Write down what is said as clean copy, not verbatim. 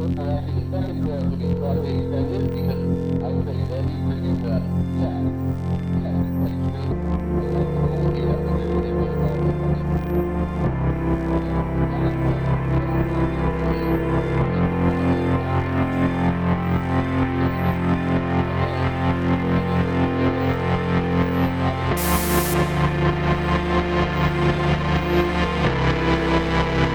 actually, the second pair will be slightly extended because I would say that you could use that. Yeah. Yeah. Like, really, like, the whole idea of it really, really well.